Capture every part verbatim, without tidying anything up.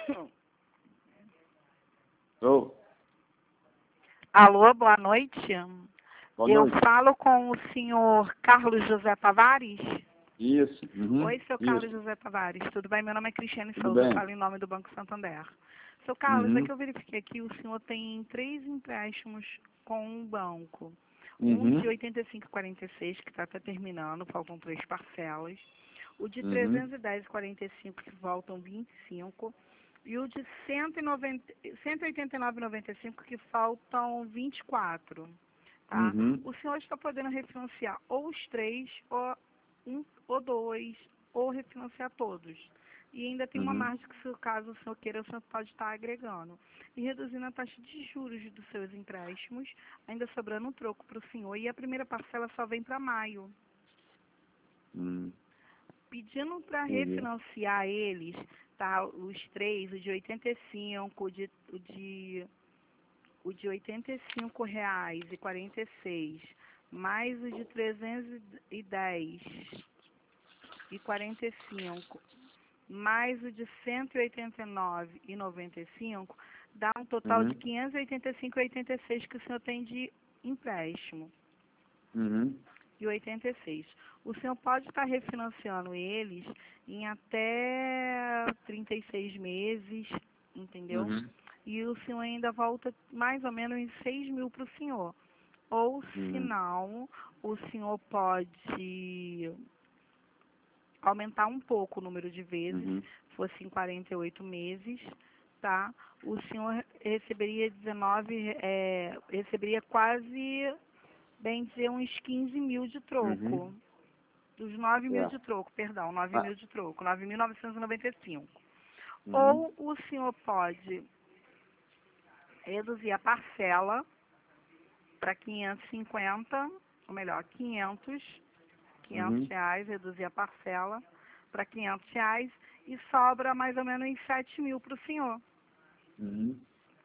Oh, Alô, boa noite. boa Eu noite. falo com o senhor Carlos José Tavares. Isso. Uhum. Oi, seu Isso. Carlos José Tavares. Tudo bem? Meu nome é Cristiane Tudo Souza. Eu bem. falo em nome do Banco Santander. Seu Carlos, é Uhum. que eu verifiquei aqui, o senhor tem três empréstimos com o banco. Um Uhum. de oitenta e cinco e quarenta e seis, que está até terminando, faltam três parcelas. O de Uhum. trezentos e dez e quarenta e cinco, que faltam vinte e cinco. E o de cento e noventa, cento e oitenta e nove e noventa e cinco, que faltam vinte e quatro. Tá? Uhum. O senhor está podendo refinanciar ou os três, ou um, ou dois, ou refinanciar todos. E ainda tem uma Uhum. margem que, se caso o senhor queira, o senhor pode estar agregando. E reduzindo a taxa de juros dos seus empréstimos, ainda sobrando um troco para o senhor. E a primeira parcela só vem para maio. Uhum. Pedindo para Entendi. refinanciar eles, tá? Os três, o de oitenta e cinco, o de, o de, o de oitenta e cinco reais e quarenta e seis, mais o de trezentos e dez e quarenta e cinco, mais o de cento e oitenta e nove e noventa e cinco, dá um total de Uhum. quinhentos e oitenta e cinco e oitenta e seis que o senhor tem de empréstimo. Uhum. E oitenta e seis. O senhor pode estar refinanciando eles em até trinta e seis meses, entendeu? Uhum. E o senhor ainda volta mais ou menos em seis mil para o senhor. Ou, se Uhum. não, o senhor pode aumentar um pouco o número de vezes, Uhum. fosse em quarenta e oito meses, tá? O senhor receberia dezenove, é, receberia quase, bem dizer, uns quinze mil de Uhum. troco. Dos nove mil de Certo. troco, perdão, nove Ah. mil de troco, nove mil novecentos e noventa e cinco. Uhum. Ou o senhor pode reduzir a parcela para quinhentos e cinquenta, ou melhor, quinhentos, quinhentos Uhum. reais, reduzir a parcela para quinhentos reais e sobra mais ou menos uns sete mil para o senhor. Uhum.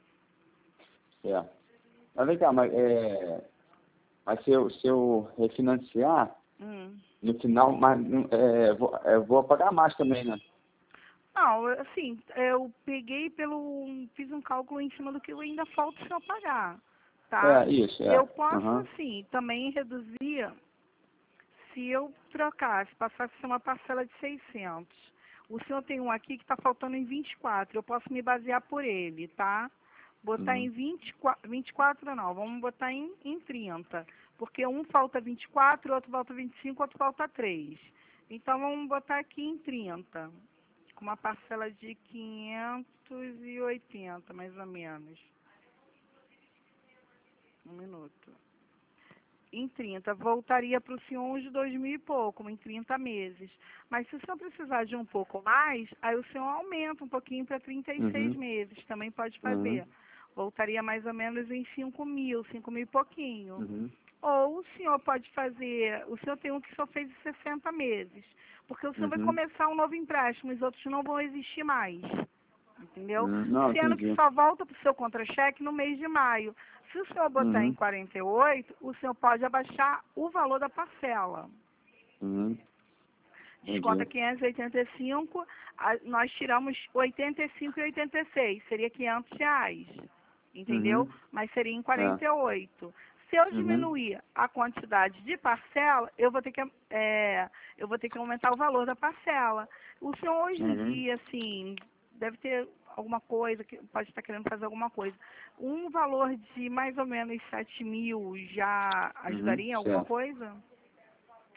Certo. Mas vem cá, mas, é, mas se eu, se eu refinanciar, Hum. no final, mas, não- é, vou, é, vou pagar mais também, né? Não, assim, eu peguei pelo, fiz um cálculo em cima do que ainda falta o senhor pagar, tá? É, isso, Eu é. posso, Aham. assim, também reduzir. Se eu trocasse, passasse a ser uma parcela de seiscentos, o senhor tem um aqui que está faltando em vinte e quatro, eu posso me basear por ele, tá? Botar em Uhum. vinte e quatro, vinte e quatro não, vamos botar em, em trinta, porque um falta vinte e quatro, outro falta vinte e cinco, outro falta três. Então vamos botar aqui em trinta, com uma parcela de quinhentos e oitenta, mais ou menos. Um minuto. Em trinta, voltaria para o senhor uns dois mil e pouco, em trinta meses. Mas se o senhor precisar de um pouco mais, aí o senhor aumenta um pouquinho para trinta e seis Uhum. meses, também pode Uhum. fazer. Voltaria mais ou menos em cinco mil, cinco mil e pouquinho. Uhum. Ou o senhor pode fazer, o senhor tem um que só fez em sessenta meses, porque o senhor vai Uhum. começar um novo empréstimo, os outros não vão existir mais. Entendeu? Uhum. Não, Sendo que entendi. só volta para o seu contra-cheque no mês de maio. Se o senhor botar em Uhum. quarenta e oito, o senhor pode abaixar o valor da parcela. Uhum. Desconta Entendi. quinhentos e oitenta e cinco, a- nós tiramos oitenta e cinco e oitenta e seis, seria quinhentos reais. Entendeu? Uhum. Mas seria em É. quarenta e oito. Se eu Uhum. diminuir a quantidade de parcela, eu vou ter que, é, eu vou ter que aumentar o valor da parcela. O senhor hoje em Uhum. dia, assim, deve ter alguma coisa, que pode estar querendo fazer alguma coisa. Um valor de mais ou menos sete mil já Uhum. ajudaria em alguma Certo. coisa?